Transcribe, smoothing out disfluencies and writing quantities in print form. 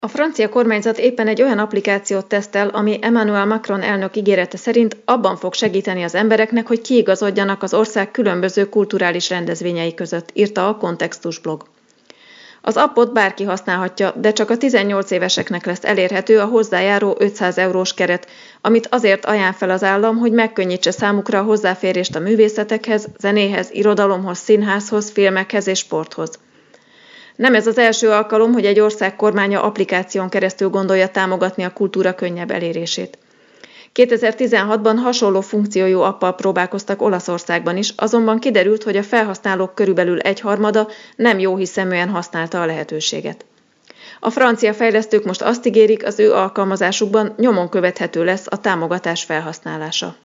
A francia kormányzat éppen egy olyan applikációt tesztel, ami Emmanuel Macron elnök ígérete szerint abban fog segíteni az embereknek, hogy kiigazodjanak az ország különböző kulturális rendezvényei között, írta a Kontextus blog. Az appot bárki használhatja, de csak a 18 éveseknek lesz elérhető a hozzájáró 500 eurós keret, amit azért ajánl fel az állam, hogy megkönnyítse számukra a hozzáférést a művészetekhez, zenéhez, irodalomhoz, színházhoz, filmekhez és sporthoz. Nem ez az első alkalom, hogy egy ország kormánya applikáción keresztül gondolja támogatni a kultúra könnyebb elérését. 2016-ban hasonló funkciójú appal próbálkoztak Olaszországban is, azonban kiderült, hogy a felhasználók körülbelül egyharmada nem jóhiszeműen használta a lehetőséget. A francia fejlesztők most azt ígérik, az ő alkalmazásukban nyomon követhető lesz a támogatás felhasználása.